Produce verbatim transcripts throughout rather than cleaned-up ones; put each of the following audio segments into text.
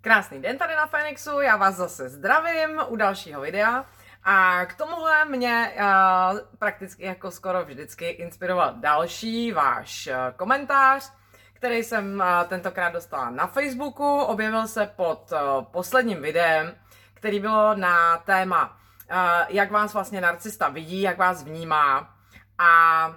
Krásný den tady na Fénixu, já vás zase zdravím u dalšího videa a k tomuhle mě uh, prakticky jako skoro vždycky inspiroval další váš uh, komentář, který jsem uh, tentokrát dostala na Facebooku, objevil se pod uh, posledním videem, který bylo na téma, uh, jak vás vlastně narcista vidí, jak vás vnímá. A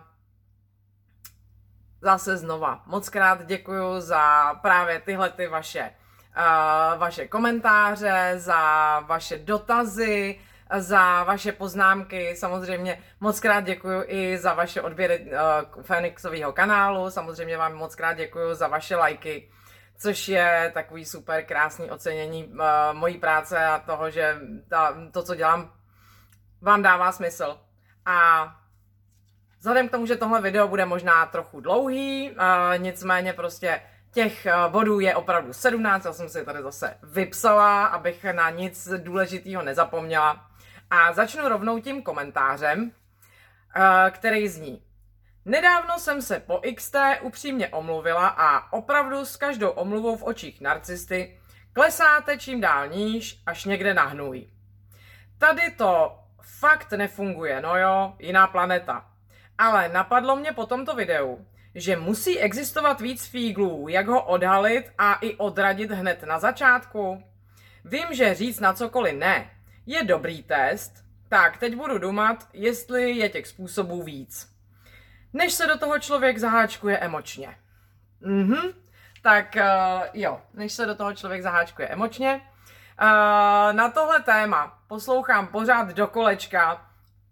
zase znova moc krát děkuju za právě tyhle ty vaše Uh, vaše komentáře, za vaše dotazy, za vaše poznámky. Samozřejmě moc krát děkuju i za vaše odběry uh, Fénixového kanálu. Samozřejmě vám moc krát děkuju za vaše lajky, což je takový super krásný ocenění uh, mojí práce a toho, že ta, to, co dělám, vám dává smysl. A vzhledem k tomu, že tohle video bude možná trochu dlouhý, uh, nicméně prostě těch bodů je opravdu sedmnáct, já jsem si tady zase vypsala, abych na nic důležitého nezapomněla. A začnu rovnou tím komentářem, který zní: Nedávno jsem se po iks té upřímně omluvila a opravdu s každou omluvou v očích narcisty klesáte čím dál níž, až někde na hnůj. Tady to fakt nefunguje, no jo, jiná planeta. Ale napadlo mě po tomto videu, že musí existovat víc fíglů, jak ho odhalit a i odradit hned na začátku. Vím, že říct na cokoliv ne je dobrý test, tak teď budu dumat, jestli je těch způsobů víc. Než se do toho člověk zaháčkuje emočně. Mhm, tak uh, jo, než se do toho člověk zaháčkuje emočně. Uh, na tohle téma poslouchám pořád do kolečka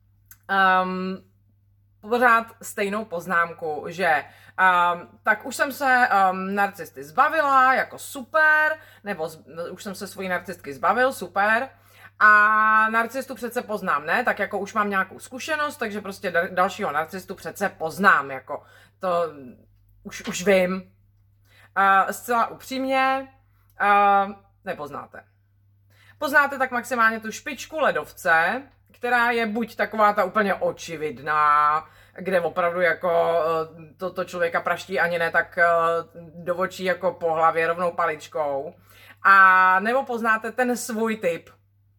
um, pořád stejnou poznámku, že um, tak už jsem se um, narcisty zbavila, jako super, nebo z, už jsem se svojí narcistky zbavil, super, a narcistu přece poznám, ne, tak jako už mám nějakou zkušenost, takže prostě da, dalšího narcistu přece poznám, jako to už, už vím. Uh, zcela upřímně, uh, nepoznáte. Poznáte tak maximálně tu špičku ledovce, která je buď taková ta úplně očividná, kde opravdu jako toto člověka praští ani ne tak do očí jako po hlavě rovnou paličkou, a nebo poznáte ten svůj typ,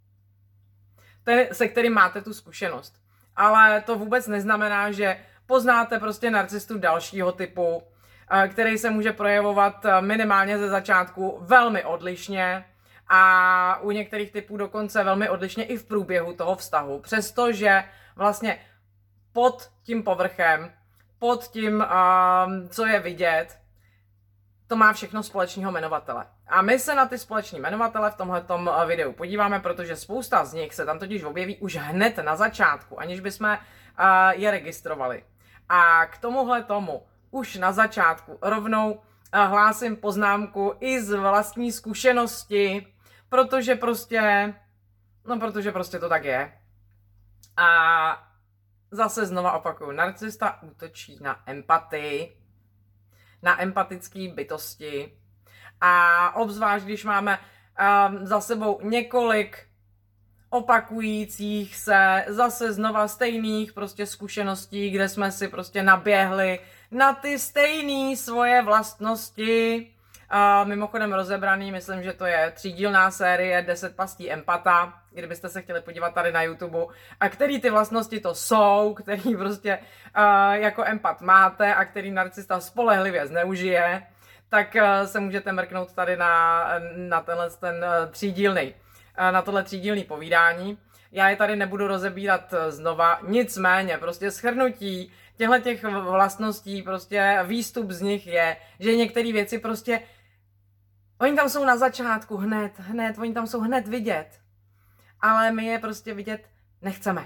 ten, se kterým máte tu zkušenost. Ale to vůbec neznamená, že poznáte prostě narcistu dalšího typu, který se může projevovat minimálně ze začátku velmi odlišně, a u některých typů dokonce velmi odlišně i v průběhu toho vztahu, přestože vlastně pod tím povrchem, pod tím, um, co je vidět, to má všechno společného jmenovatele. A my se na ty společný jmenovatele v tomhletom videu podíváme, protože spousta z nich se tam totiž objeví už hned na začátku, aniž bychom uh, je registrovali. A k tomuhle tomu už na začátku rovnou uh, hlásím poznámku i z vlastní zkušenosti, protože prostě, no protože prostě to tak je. A zase znova opakuju, narcista útočí na empatii, na empatické bytosti, a obzvlášť, když máme um, za sebou několik opakujících se zase znova stejných prostě zkušeností, kde jsme si prostě naběhli na ty stejné svoje vlastnosti. Uh, mimochodem rozebraný, myslím, že to je třídílná série deset pastí empata, kdybyste se chtěli podívat tady na YouTube, a který ty vlastnosti to jsou, který prostě uh, jako empat máte a který narcista spolehlivě zneužije, tak uh, se můžete mrknout tady na, na tenhle ten uh, třídílný, uh, na tohle třídílný povídání. Já je tady nebudu rozebírat znova, nicméně prostě shrnutí těchto těch vlastností, prostě výstup z nich je, že některé věci prostě oni tam jsou na začátku hned, hned, oni tam jsou hned vidět. Ale my je prostě vidět nechceme.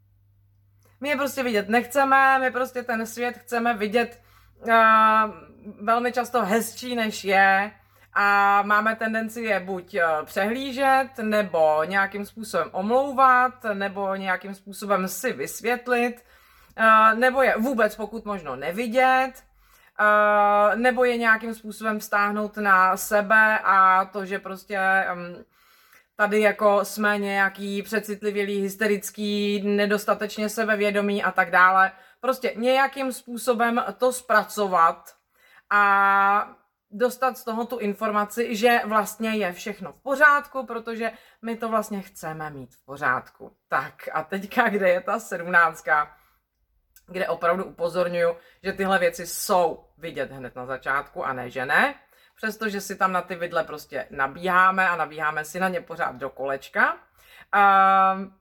My je prostě vidět nechceme, my prostě ten svět chceme vidět uh, velmi často hezčí, než je, a máme tendenci je buď uh, přehlížet, nebo nějakým způsobem omlouvat, nebo nějakým způsobem si vysvětlit, uh, nebo je vůbec pokud možno nevidět, Uh, nebo je nějakým způsobem vztáhnout na sebe, a to, že prostě um, tady jako jsme nějaký přecitlivělý, hysterický, nedostatečně sebevědomí a tak dále. Prostě nějakým způsobem to zpracovat a dostat z toho tu informaci, že vlastně je všechno v pořádku, protože my to vlastně chceme mít v pořádku. Tak a teďka, kde je ta sedmnáctka, kde opravdu upozorňuju, že tyhle věci jsou vidět hned na začátku a ne, že ne. Přestože si tam na ty vidle prostě nabíháme a nabíháme si na ně pořád do kolečka. Um,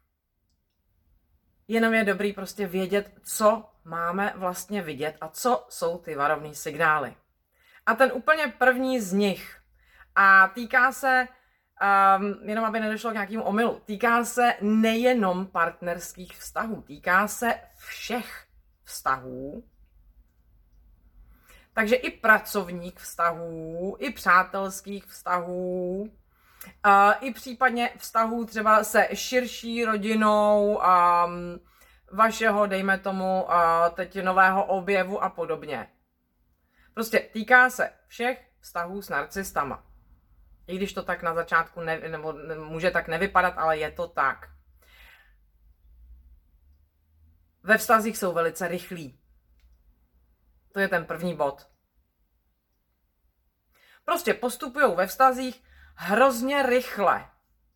jenom je dobrý prostě vědět, co máme vlastně vidět a co jsou ty varovné signály. A ten úplně první z nich, a týká se, um, jenom aby nedošlo k nějakému omylu, týká se nejenom partnerských vztahů, týká se všech vztahů. Takže i pracovních vztahů, i přátelských vztahů, uh, i případně vztahů třeba se širší rodinou, um, vašeho, dejme tomu, uh, teď nového objevu a podobně. Prostě týká se všech vztahů s narcistama. I když to tak na začátku ne, nebo může tak nevypadat, ale je to tak. Ve vztazích jsou velice rychlí. To je ten první bod. Prostě postupují ve vztazích hrozně rychle.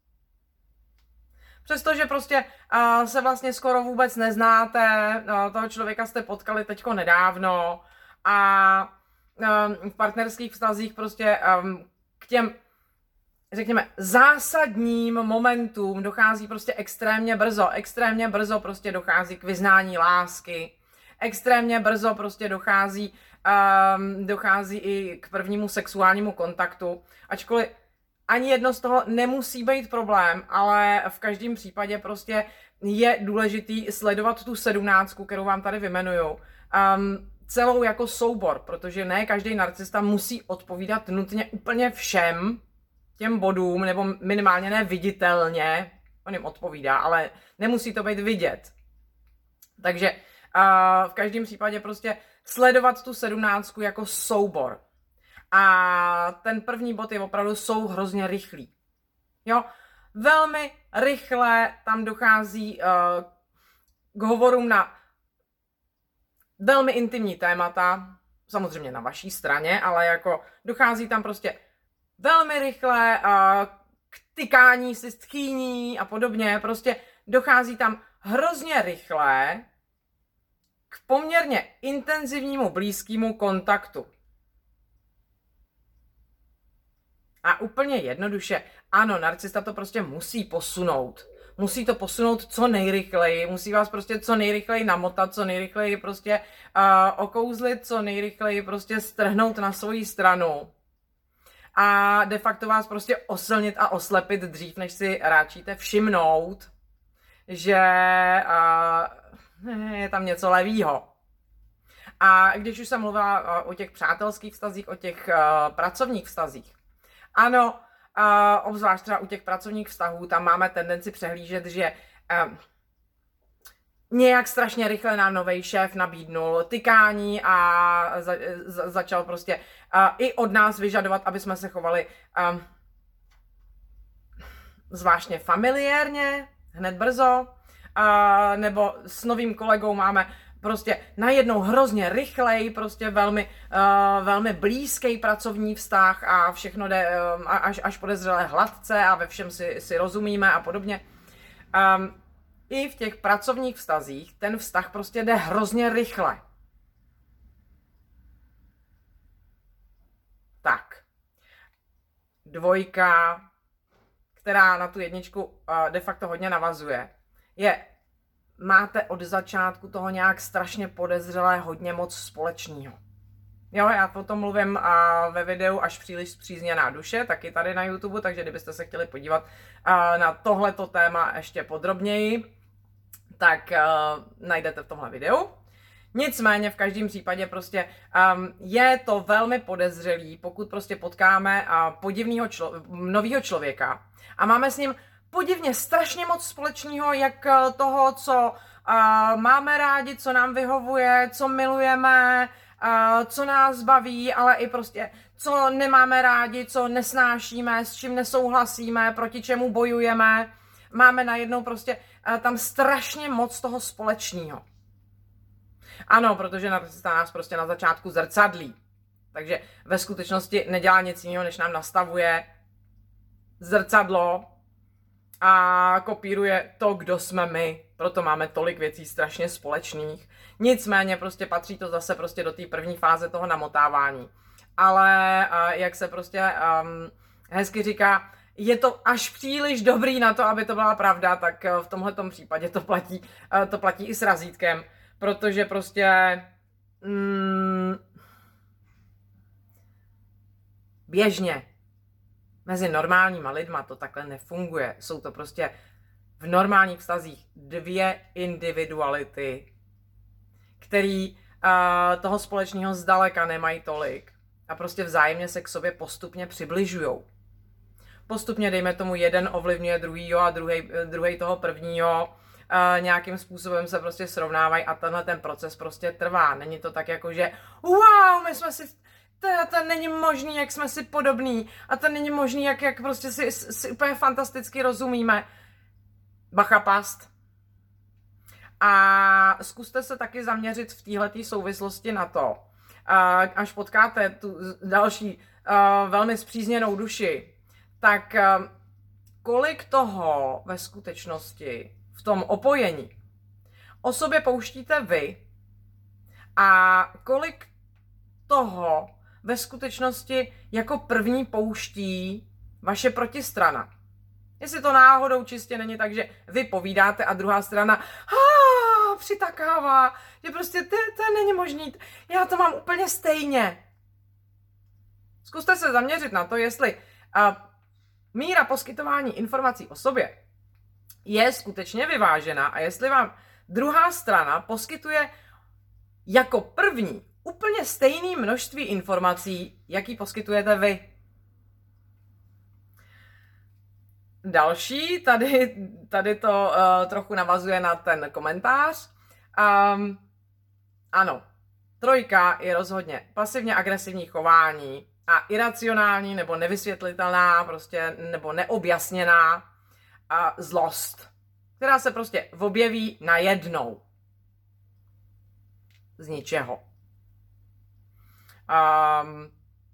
Přestože prostě uh, se vlastně skoro vůbec neznáte, uh, toho člověka jste potkali teďko nedávno a um, v partnerských vztazích prostě um, k těm, řekněme, zásadním momentům dochází prostě extrémně brzo. Extrémně brzo prostě dochází k vyznání lásky. Extrémně brzo prostě dochází, um, dochází i k prvnímu sexuálnímu kontaktu. Ačkoliv ani jedno z toho nemusí být problém, ale v každém případě prostě je důležitý sledovat tu sedmnáctku, kterou vám tady vymenuju, um, celou jako soubor, protože ne každý narcista musí odpovídat nutně úplně všem těm bodům, nebo minimálně ne viditelně, on jim odpovídá, ale nemusí to být vidět. Takže uh, v každém případě prostě sledovat tu sedmnáctku jako soubor. A ten první bod je opravdu, jsou hrozně rychlí. Jo, velmi rychle tam dochází uh, k hovorům na velmi intimní témata, samozřejmě na vaší straně, ale jako dochází tam prostě velmi rychle uh, k tykání si stchýní a podobně, prostě dochází tam hrozně rychle k poměrně intenzivnímu blízkému kontaktu. A úplně jednoduše, ano, narcista to prostě musí posunout. Musí to posunout co nejrychleji, musí vás prostě co nejrychleji namotat, co nejrychleji prostě uh, okouzlit, co nejrychleji prostě strhnout na svoji stranu. A de facto vás prostě oslnit a oslepit dřív, než si ráčíte všimnout, že uh, je tam něco levýho. A když už jsem mluvila uh, o těch přátelských vztazích, o těch uh, pracovních vztazích, ano, uh, obzvlášť třeba u těch pracovních vztahů, tam máme tendenci přehlížet, že uh, nějak strašně rychle nám nový šéf nabídnul tykání a za, za, začal prostě uh, i od nás vyžadovat, aby jsme se chovali uh, zvláštně familiárně, hned brzo, uh, nebo s novým kolegou máme prostě najednou hrozně rychlej, prostě velmi, uh, velmi blízký pracovní vztah a všechno jde um, až, až podezřelé hladce a ve všem si, si rozumíme a podobně. Um, I v těch pracovních vztazích ten vztah prostě jde hrozně rychle. Tak. Dvojka, která na tu jedničku uh, de facto hodně navazuje, je: máte od začátku toho nějak strašně podezřelé hodně moc společného. Jo, já o tom mluvím a ve videu Až příliš zpřízněná duše, taky tady na YouTube, takže kdybyste se chtěli podívat a, na tohleto téma ještě podrobněji, tak a, najdete v tomhle videu. Nicméně v každém případě prostě um, je to velmi podezřelý, pokud prostě potkáme uh, podivného člo- nového člověka a máme s ním podivně strašně moc společného, jak toho, co uh, máme rádi, co nám vyhovuje, co milujeme, uh, co nás baví, ale i prostě co nemáme rádi, co nesnášíme, s čím nesouhlasíme, proti čemu bojujeme. Máme najednou prostě uh, tam strašně moc toho společného. Ano, protože narcista nás prostě na začátku zrcadlí. Takže ve skutečnosti nedělá nic jiného, než nám nastavuje zrcadlo a kopíruje to, kdo jsme my. Proto máme tolik věcí strašně společných. Nicméně prostě patří to zase prostě do té první fáze toho namotávání. Ale uh, jak se prostě um, hezky říká, je to až příliš dobrý na to, aby to byla pravda, tak uh, v tomhletom případě to platí, uh, to platí i s razítkem, protože prostě mm, běžně mezi normálníma lidma to takhle nefunguje. Jsou to prostě v normálních vztazích dvě individuality, který uh, toho společného zdaleka nemají tolik a prostě vzájemně se k sobě postupně přibližujou. Postupně, dejme tomu, jeden ovlivňuje druhýho a druhý, druhý toho prvního, uh, nějakým způsobem se prostě srovnávají a tenhle ten proces prostě trvá. Není to tak jako, že wow, my jsme si... To, to není možný, jak jsme si podobní a to není možný, jak, jak prostě si, si úplně fantasticky rozumíme. Bacha past. A zkuste se taky zaměřit v téhleté souvislosti na to, až potkáte tu další velmi spřízněnou duši, tak kolik toho ve skutečnosti v tom opojení o sobě pouštíte vy a kolik toho ve skutečnosti jako první pouští vaše protistrana. Jestli to náhodou čistě není tak, že vy povídáte a druhá strana ah, přitakává, že prostě to, to není možný, já to mám úplně stejně. Zkuste se zaměřit na to, jestli uh, míra poskytování informací o sobě je skutečně vyvážená a jestli vám druhá strana poskytuje jako první úplně stejné množství informací, jaký poskytujete vy. Další, tady, tady to uh, trochu navazuje na ten komentář. Um, ano, trojka je rozhodně pasivně agresivní chování a iracionální nebo nevysvětlitelná, prostě, nebo neobjasněná uh, zlost, která se prostě objeví najednou. Z ničeho. Um,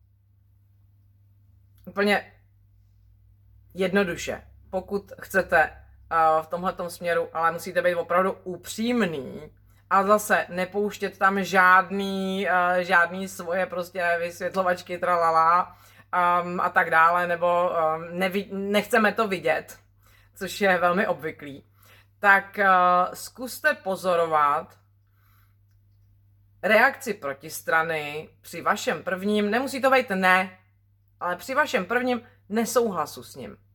úplně jednoduše, pokud chcete uh, v tomhletom směru, ale musíte být opravdu upřímný a zase nepouštět tam žádný, uh, žádný svoje prostě vysvětlovačky tralala um, a tak dále, nebo um, nevi- nechceme to vidět, což je velmi obvyklý, tak uh, zkuste pozorovat reakci protistrany při vašem prvním, nemusí to být ne, ale při vašem prvním nesouhlasu s ním.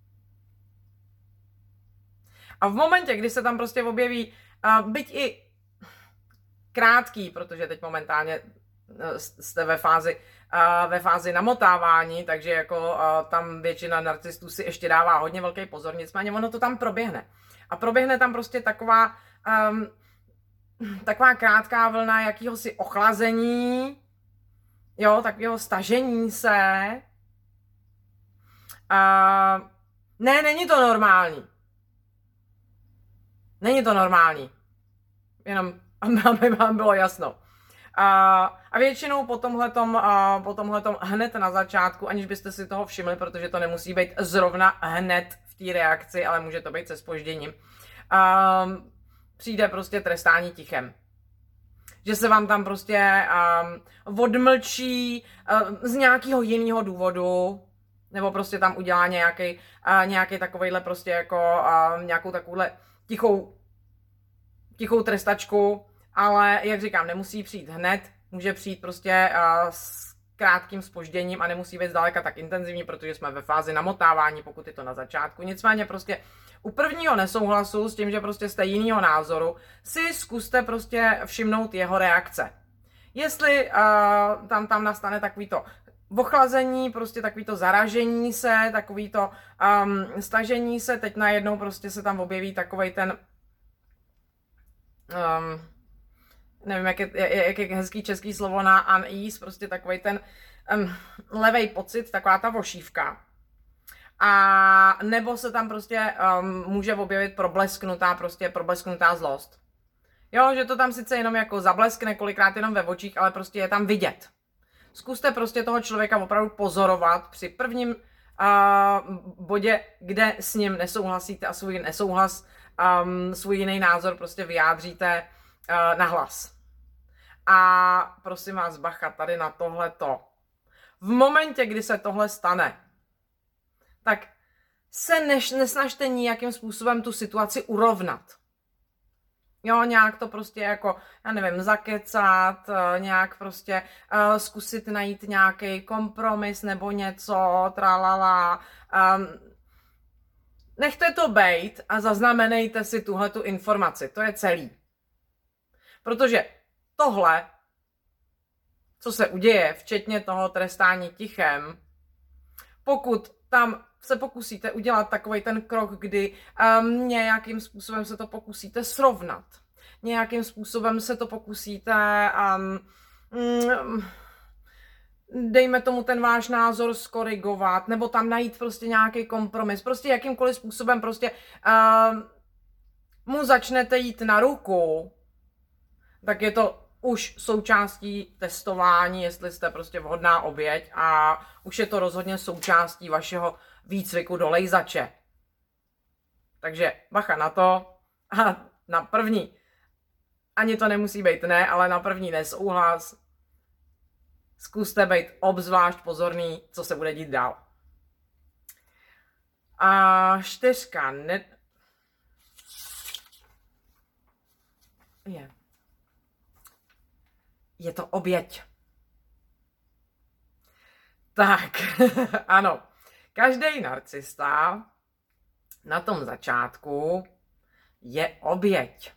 A v momentě, kdy se tam prostě objeví, uh, byť i krátký, protože teď momentálně uh, jste ve fázi, uh, ve fázi namotávání, takže jako uh, tam většina narcistů si ještě dává hodně velký pozor, nicméně ono to tam proběhne. A proběhne tam prostě taková um, taková krátká vlna jakýhosi ochlazení, jo, takového stažení se. Uh, ne, není to normální. Není to normální. Jenom, aby vám bylo jasno. Uh, a většinou po tomhletom, uh, po tomhletom hned na začátku, aniž byste si toho všimli, protože to nemusí být zrovna hned v té reakci, ale může to být se zpožděním. Uh, přijde prostě trestání tichem. Že se vám tam prostě um, odmlčí uh, z nějakého jiného důvodu, nebo prostě tam udělá nějaký, uh, nějaký takovejhle prostě jako uh, nějakou takovouhle tichou, tichou trestačku, ale jak říkám, nemusí přijít hned, může přijít prostě uh, s krátkým zpožděním a nemusí být zdaleka tak intenzivní, protože jsme ve fázi namotávání, pokud je to na začátku. Nicméně prostě u prvního nesouhlasu s tím, že prostě jste jinýho názoru, si zkuste prostě všimnout jeho reakce. Jestli uh, tam, tam nastane takovýto ochlazení, prostě takovýto zaražení se, takovýto um, stažení se, teď najednou prostě se tam objeví takovej ten, um, nevím, jak je, jak je hezký český slovo na unease, prostě takovej ten um, levej pocit, taková ta vošívka. A nebo se tam prostě um, může objevit problesknutá, prostě problesknutá zlost. Jo, že to tam sice jenom jako zableskne, kolikrát jenom ve očích, ale prostě je tam vidět. Zkuste prostě toho člověka opravdu pozorovat při prvním uh, bodě, kde s ním nesouhlasíte a svůj nesouhlas, um, svůj jiný názor prostě vyjádříte uh, nahlas. A prosím vás, bacha tady na tohleto. V momentě, kdy se tohle stane, tak se než, nesnažte nějakým způsobem tu situaci urovnat. Jo, nějak to prostě jako, já nevím, zakecat, nějak prostě uh, zkusit najít nějaký kompromis nebo něco, tralala. Um, nechte to bejt a zaznamenejte si tuhletu informaci, to je celý. Protože tohle, co se uděje, včetně toho trestání tichem, pokud tam se pokusíte udělat takový ten krok, kdy um, nějakým způsobem se to pokusíte srovnat, nějakým způsobem se to pokusíte, um, um, dejme tomu ten váš názor skorigovat, nebo tam najít prostě nějaký kompromis, prostě jakýmkoliv způsobem prostě um, mu začnete jít na ruku, tak je to už součástí testování, jestli jste prostě vhodná oběť a už je to rozhodně součástí vašeho výcviku do lejzače. Takže bacha na to a na první, ani to nemusí být ne, ale na první nesouhlas, zkuste být obzvlášť pozorný, co se bude dít dál. A čtyřka, ne... je. Je to oběť. Tak, ano. Každý narcista na tom začátku je oběť.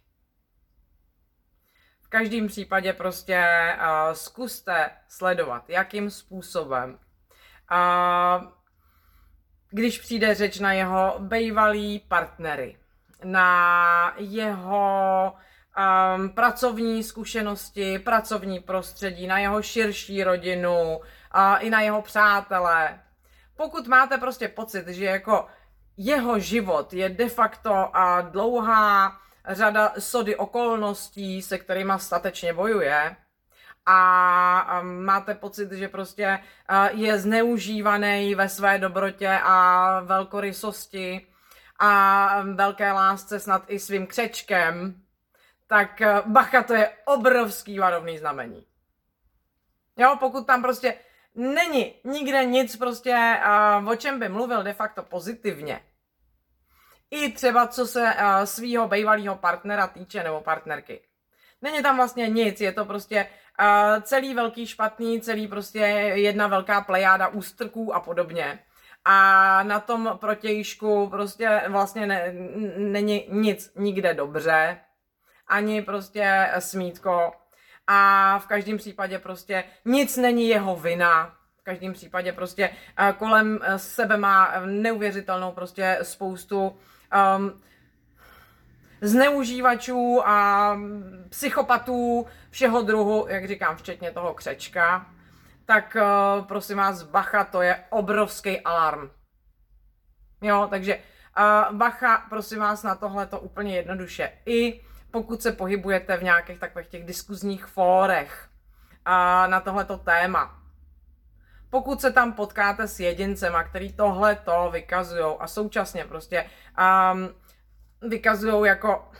V každém případě prostě uh, zkuste sledovat, jakým způsobem, uh, když přijde řeč na jeho bejvalý partnery, na jeho um, pracovní zkušenosti, pracovní prostředí, na jeho širší rodinu, uh, i na jeho přátele. Pokud máte prostě pocit, že jako jeho život je de facto a dlouhá řada sody okolností, se kterými statečně bojuje, a máte pocit, že prostě je zneužívaný ve své dobrotě a velkorysosti a velké lásce snad i svým křečkem, tak bacha, to je obrovský varovný znamení. Jo, pokud tam prostě není nikde nic prostě, uh, o čem by mluvil de facto pozitivně. I třeba co se uh, svýho bývalého partnera týče nebo partnerky. Není tam vlastně nic, je to prostě uh, celý velký špatný, celý prostě jedna velká plejáda ústrků a podobně. A na tom protějšku prostě vlastně ne, není nic nikde dobře, ani prostě smítko. A v každém případě prostě nic není jeho vina. V každém případě prostě kolem sebe má neuvěřitelnou prostě spoustu um, zneužívačů a psychopatů všeho druhu, jak říkám, včetně toho křečka. Tak uh, prosím vás, bacha, to je obrovský alarm. Jo, takže uh, bacha, prosím vás, na tohle to úplně jednoduše. I pokud se pohybujete v nějakých takových těch diskuzních fórech a na tohleto téma. Pokud se tam potkáte s jedincema, který tohleto vykazují a současně prostě um, vykazují jako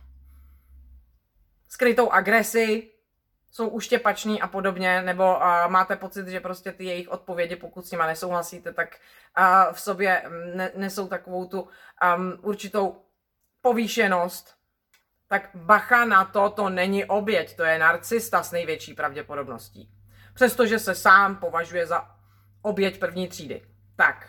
skrytou agresi, jsou uštěpační a podobně, nebo uh, máte pocit, že prostě ty jejich odpovědi, pokud s nima nesouhlasíte, tak uh, v sobě ne- nesou takovou tu um, určitou povýšenost, tak bacha na to, to není oběť, to je narcista s největší pravděpodobností. Přestože se sám považuje za oběť první třídy. Tak,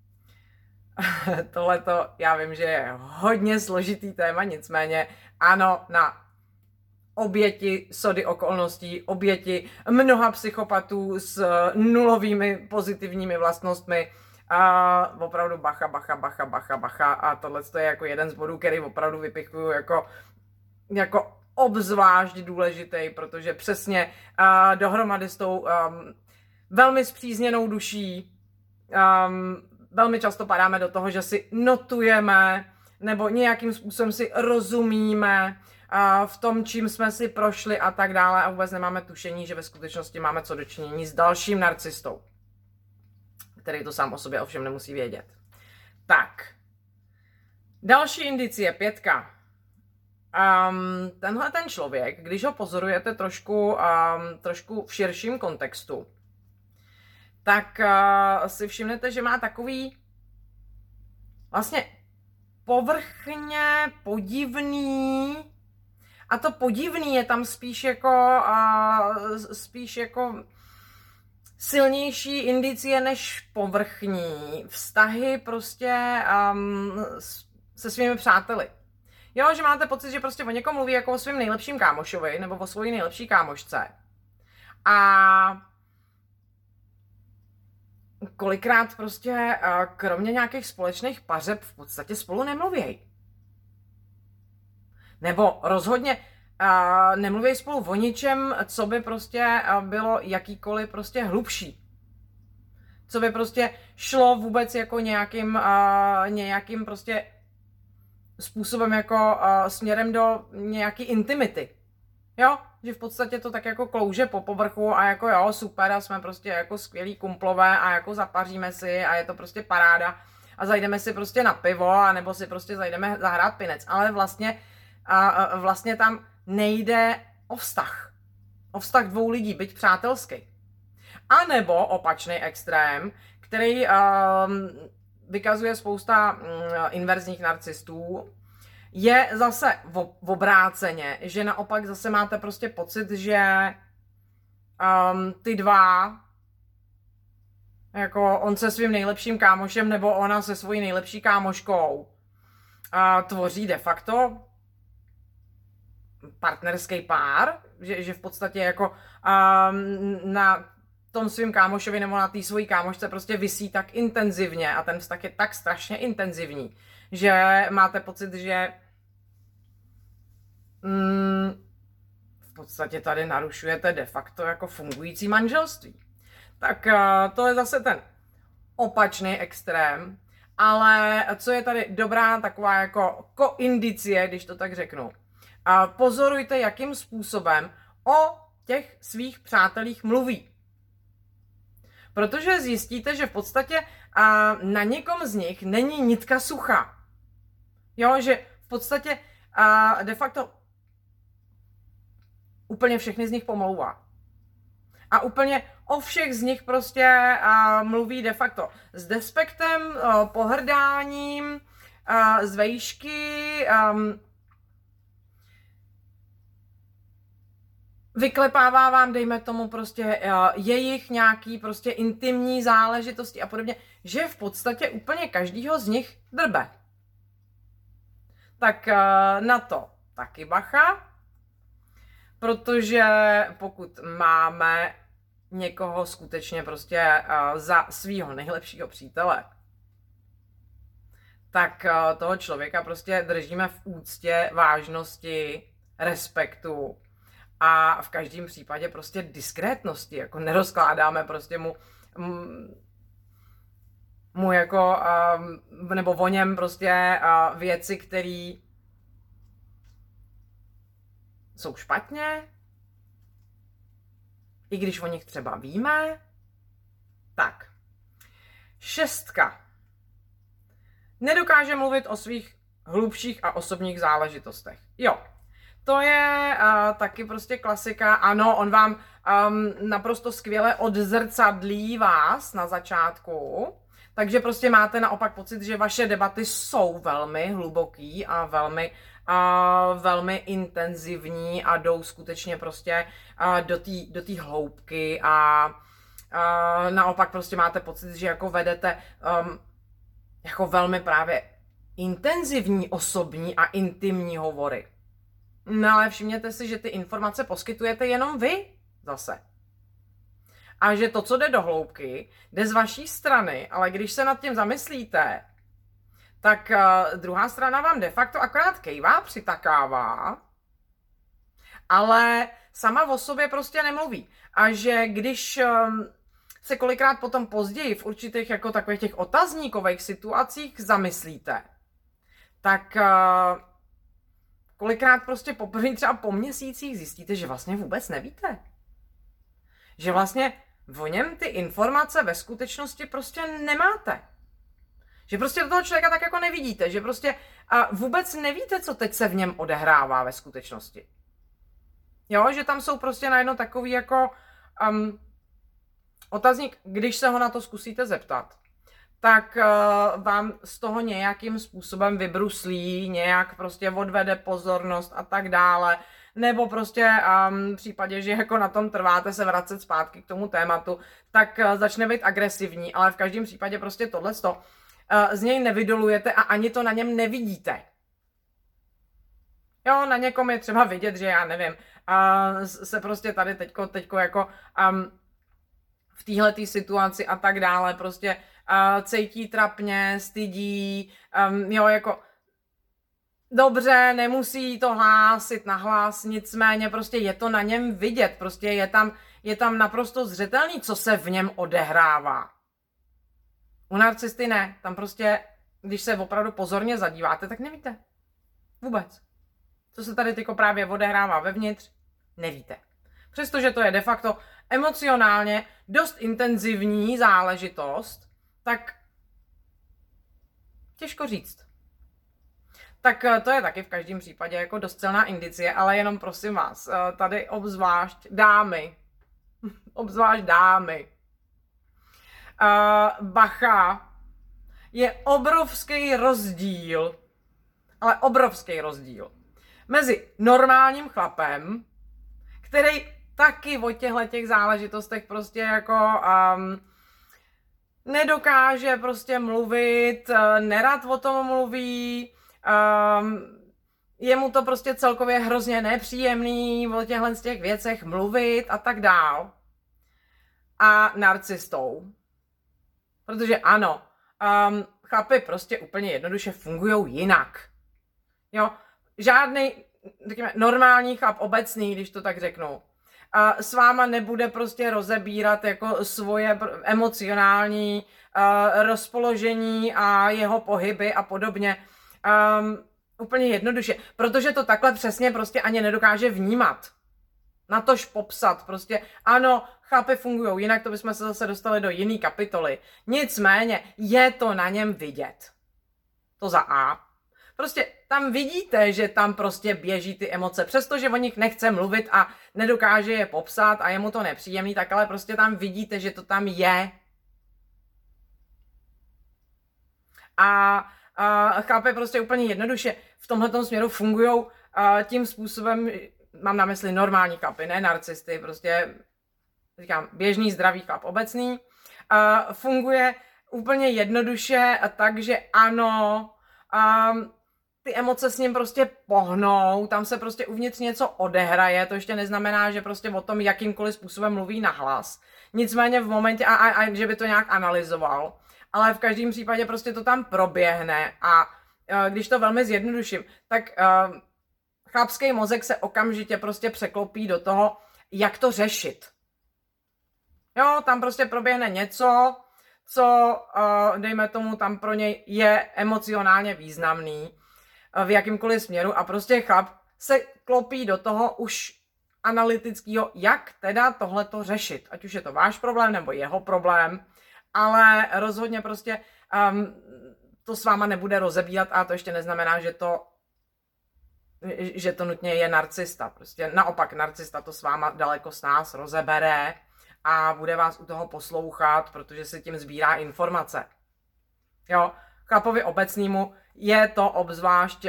tohleto já vím, že je hodně složitý téma, nicméně ano, na oběti sody okolností, oběti mnoha psychopatů s nulovými pozitivními vlastnostmi, a opravdu bacha, bacha, bacha, bacha, bacha a tohle je jako jeden z bodů, který opravdu vypichuju jako jako obzvlášť důležitý, protože přesně uh, dohromady s tou um, velmi spřízněnou duší um, velmi často padáme do toho, že si notujeme nebo nějakým způsobem si rozumíme v tom, čím jsme si prošli a tak dále a vůbec nemáme tušení, že ve skutečnosti máme co dočinění s dalším narcistou, který to sám o sobě ovšem nemusí vědět. Tak, další indicie, pětka. Um, tenhle ten člověk, když ho pozorujete trošku, um, trošku v širším kontextu, tak uh, si všimnete, že má takový vlastně povrchně podivný, a to podivný je tam spíš jako, uh, spíš jako silnější indicie než povrchní vztahy prostě um, se svými přáteli. Jo, že máte pocit, že prostě o někom mluví jako o svým nejlepším kámošovi nebo o svojí nejlepší kámošce. A kolikrát prostě kromě nějakých společných pařeb v podstatě spolu nemluvějí. Nebo rozhodně uh, nemluví spolu o ničem, co by prostě uh, bylo jakýkoliv prostě hlubší. Co by prostě šlo vůbec jako nějakým, uh, nějakým prostě způsobem jako uh, směrem do nějaký intimity. Jo, že v podstatě to tak jako klouže po povrchu a jako jo, super a jsme prostě jako skvělí kumplové a jako zapaříme si a je to prostě paráda a zajdeme si prostě na pivo a nebo si prostě zajdeme zahrát pinec. Ale vlastně, uh, vlastně tam nejde o vztah. O vztah dvou lidí, byť přátelský. A nebo opačný extrém, který uh, vykazuje spousta uh, inverzních narcistů, je zase v, v obráceně, že naopak zase máte prostě pocit, že um, ty dva, jako on se svým nejlepším kámošem nebo ona se svojí nejlepší kámoškou, uh, tvoří de facto partnerský pár, že, že v podstatě jako um, na tom svým kámošovi nebo na té svojí kámošce prostě visí tak intenzivně a ten vztah je tak strašně intenzivní, že máte pocit, že mm, v podstatě tady narušujete de facto jako fungující manželství. Tak uh, to je zase ten opačný extrém, ale co je tady dobrá taková jako koindicie, když to tak řeknu. Uh, pozorujte, jakým způsobem o těch svých přátelích mluví. Protože zjistíte, že v podstatě uh, na někom z nich není nitka suchá. Jo, že v podstatě uh, de facto úplně všechny z nich pomlouvá. A úplně o všech z nich prostě uh, mluví de facto s despektem, uh, pohrdáním, uh, z vejšky, um, vyklepává vám, dejme tomu, prostě uh, jejich nějaký prostě intimní záležitosti a podobně, že v podstatě úplně každýho z nich drbe. Tak uh, na to taky bacha, protože pokud máme někoho skutečně prostě uh, za svýho nejlepšího přítele, tak uh, toho člověka prostě držíme v úctě, vážnosti, respektu a v každém případě prostě diskrétnosti, jako nerozkládáme prostě mu, mu jako, uh, nebo o něm prostě uh, věci, které jsou špatně, i když o nich třeba víme. Tak, šestka. Nedokáže mluvit o svých hlubších a osobních záležitostech. Jo, to je uh, taky prostě klasika. Ano, on vám um, naprosto skvěle odzrcadlí vás na začátku, takže prostě máte naopak pocit, že vaše debaty jsou velmi hluboký a velmi, uh, velmi intenzivní a jdou skutečně prostě uh, do té do té hloubky a uh, naopak prostě máte pocit, že jako vedete um, jako velmi právě intenzivní osobní a intimní hovory. No ale všimněte si, že ty informace poskytujete jenom vy zase. A že to, co jde do hloubky, jde z vaší strany, ale když se nad tím zamyslíte, tak uh, druhá strana vám de facto akorát kejvá, přitakává, ale sama o sobě prostě nemluví. A že když um, se kolikrát potom později v určitých jako takových těch otazníkových situacích zamyslíte, tak uh, kolikrát prostě poprvé třeba po měsících zjistíte, že vlastně vůbec nevíte. Že vlastně o něm ty informace ve skutečnosti prostě nemáte. Že prostě do toho člověka tak jako nevidíte, že prostě a vůbec nevíte, co teď se v něm odehrává ve skutečnosti. Jo, že tam jsou prostě najednou takový jako um, otazník, když se ho na to zkusíte zeptat, tak uh, vám z toho nějakým způsobem vybruslí, nějak prostě odvede pozornost a tak dále, nebo prostě um, v případě, že jako na tom trváte se vracet zpátky k tomu tématu, tak uh, začne být agresivní, ale v každém případě prostě tohleto uh, z něj nevydolujete a ani to na něm nevidíte. Jo, na někom je třeba vidět, že já nevím, uh, se prostě tady teďko, teďko jako um, v téhletý situaci a tak dále prostě uh, cítí trapně, stydí, um, jo, jako dobře, nemusí to hlásit nahlas, nicméně prostě je to na něm vidět, prostě je tam, je tam naprosto zřetelný, co se v něm odehrává. U narcisty ne, tam prostě, když se opravdu pozorně zadíváte, tak nevíte. Vůbec. Co se tady tyko právě odehrává vevnitř, nevíte. Přestože to je de facto emocionálně dost intenzivní záležitost, tak těžko říct. Tak to je taky v každém případě jako dost silná indicie, ale jenom prosím vás, tady obzvlášť dámy, obzvlášť dámy, bacha, je obrovský rozdíl, ale obrovský rozdíl mezi normálním chlapem, který taky o těchto těch záležitostech prostě jako um, nedokáže prostě mluvit, nerad o tom mluví, um, je mu to prostě celkově hrozně nepříjemný o těchto těch věcech mluvit a tak dál. A narcistou. Protože ano, um, chlapi prostě úplně jednoduše fungujou jinak. Jo, žádnej, řekněme, normální chlap, obecný, když to tak řeknu, a s váma nebude prostě rozebírat jako svoje emocionální uh, rozpoložení a jeho pohyby a podobně. Um, úplně jednoduše, protože to takhle přesně prostě ani nedokáže vnímat. Natož popsat, prostě ano, chlapi fungují jinak, to bychom se zase dostali do jiné kapitoly. Nicméně je to na něm vidět. To za A. Prostě tam vidíte, že tam prostě běží ty emoce, přestože o nich nechce mluvit a nedokáže je popsat a je mu to nepříjemný, tak ale prostě tam vidíte, že to tam je. A, a chlapi prostě úplně jednoduše v tomhletom směru fungují tím způsobem, mám na mysli normální chlapy, ne narcisty, prostě říkám běžný zdravý chlap obecný, a funguje úplně jednoduše a tak, že ano, um, ty emoce s ním prostě pohnou, tam se prostě uvnitř něco odehraje, to ještě neznamená, že prostě o tom jakýmkoliv způsobem mluví nahlas. Nicméně v momentě, a, a, a že by to nějak analyzoval, ale v každém případě prostě to tam proběhne a uh, když to velmi zjednoduším, tak uh, chlapský mozek se okamžitě prostě překlopí do toho, jak to řešit. Jo, tam prostě proběhne něco, co, uh, dejme tomu, tam pro něj je emocionálně významný v jakýmkoliv směru a prostě chlap se klopí do toho už analytického, jak teda tohleto řešit. Ať už je to váš problém nebo jeho problém, ale rozhodně prostě um, to s váma nebude rozebírat a to ještě neznamená, že to, že to nutně je narcista. Prostě naopak narcista to s váma daleko s nás rozebere a bude vás u toho poslouchat, protože si tím sbírá informace. Jo, chlapovi obecnému je to obzvlášť,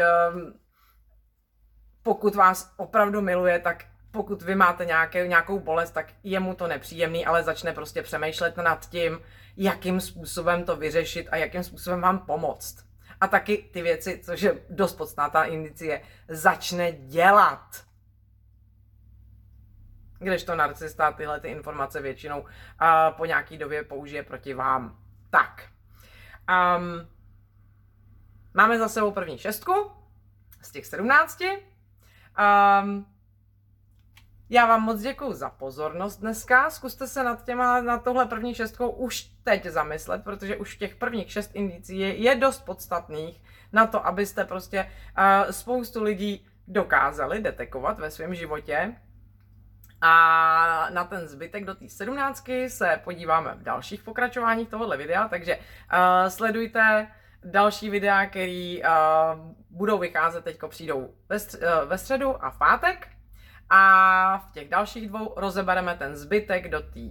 pokud vás opravdu miluje, tak pokud vy máte nějaké, nějakou bolest, tak je mu to nepříjemný, ale začne prostě přemýšlet nad tím, jakým způsobem to vyřešit a jakým způsobem vám pomoct. A taky ty věci, což je dost podstatná indicie, začne dělat. Kdežto narcista tyhle ty informace většinou uh, po nějaký době použije proti vám. Tak. Um, máme za sebou první šestku z těch sedmnácti. Um, já vám moc děkuju za pozornost dneska. Zkuste se nad těma, na tohle první šestkou už teď zamyslet, protože už těch prvních šest indicí je, je dost podstatných na to, abyste prostě uh, spoustu lidí dokázali detekovat ve svém životě. A na ten zbytek do té sedmnáctky se podíváme v dalších pokračováních tohoto videa, takže uh, sledujte další videa, které uh, budou vycházet, teďko přijdou ve, stř- uh, ve středu a v pátek. A v těch dalších dvou rozebereme ten zbytek do té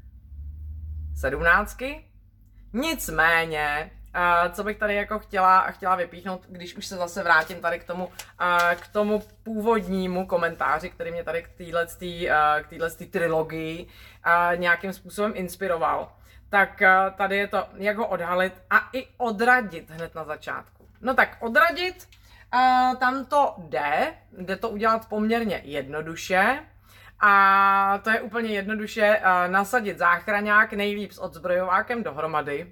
sedmnáctky. Nicméně, uh, co bych tady jako chtěla, chtěla vypíchnout, když už se zase vrátím tady k tomu, uh, k tomu původnímu komentáři, který mě tady k téhletý, uh, k téhletý trilogii uh, nějakým způsobem inspiroval, tak uh, tady je to, jak ho odhalit a i odradit hned na začátku. No tak odradit, uh, tam to jde, jde to udělat poměrně jednoduše. A to je úplně jednoduše uh, nasadit záchraňák nejlíp s odzbrojovákem dohromady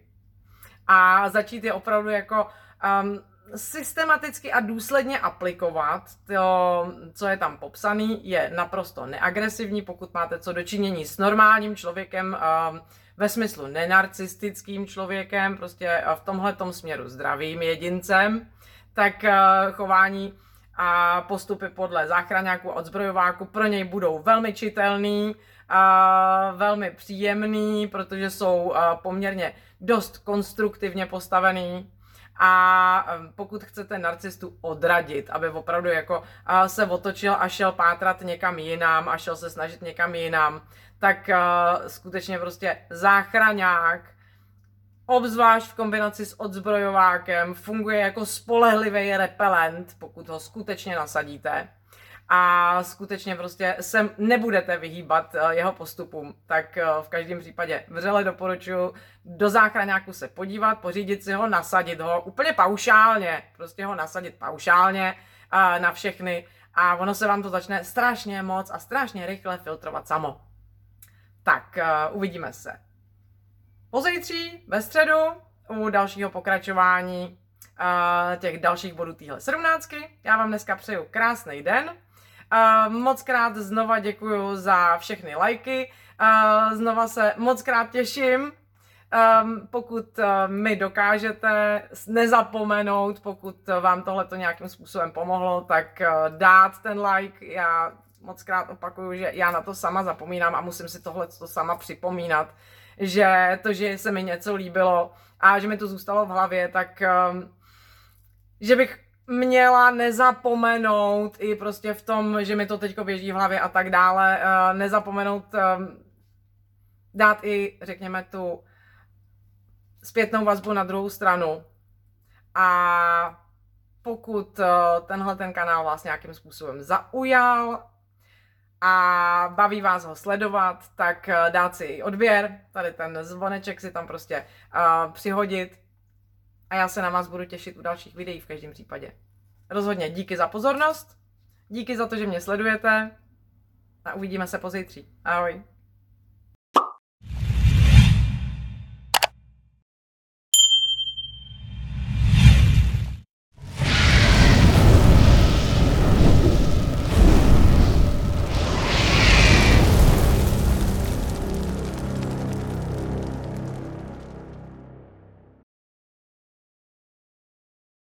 a začít je opravdu jako um, systematicky a důsledně aplikovat. To, co je tam popsaný, je naprosto neagresivní, pokud máte co dočinění s normálním člověkem, um, ve smyslu nenarcistickým člověkem, prostě v tomhletom směru zdravým jedincem, tak uh, chování a postupy podle záchraňáku a odzbrojováku pro něj budou velmi čitelný, a velmi příjemný, protože jsou poměrně dost konstruktivně postavený. A pokud chcete narcistu odradit, aby opravdu jako se otočil a šel pátrat někam jinam a šel se snažit někam jinam, tak skutečně prostě záchraňák, obzvlášť v kombinaci s odzbrojovákem, funguje jako spolehlivý repelent, pokud ho skutečně nasadíte a skutečně prostě se nebudete vyhýbat jeho postupům, tak v každém případě vřele doporučuji do záchraňáku se podívat, pořídit si ho, nasadit ho úplně paušálně, prostě ho nasadit paušálně na všechny a ono se vám to začne strašně moc a strašně rychle filtrovat samo. Tak uvidíme se pozítří ve středu u dalšího pokračování uh, těch dalších bodů téhle sedmnáctky. Já vám dneska přeju krásný den. Uh, moc krát znova děkuju za všechny lajky. Uh, znova se moc krát těším, um, pokud uh, mi dokážete nezapomenout, pokud vám tohleto nějakým způsobem pomohlo, tak uh, dát ten like. Já moc krát opakuju, že já na to sama zapomínám a musím si tohle sama připomínat, že to, že se mi něco líbilo a že mi to zůstalo v hlavě, tak um, že bych měla nezapomenout i prostě v tom, že mi to teďko běží v hlavě a tak dále, uh, nezapomenout um, dát i, řekněme, tu zpětnou vazbu na druhou stranu. A pokud uh, tenhle ten kanál vás nějakým způsobem zaujal a baví vás ho sledovat, tak dát si odběr, tady ten zvoneček si tam prostě uh, přihodit a já se na vás budu těšit u dalších videí v každém případě. Rozhodně díky za pozornost, díky za to, že mě sledujete a uvidíme se pozítří. Ahoj.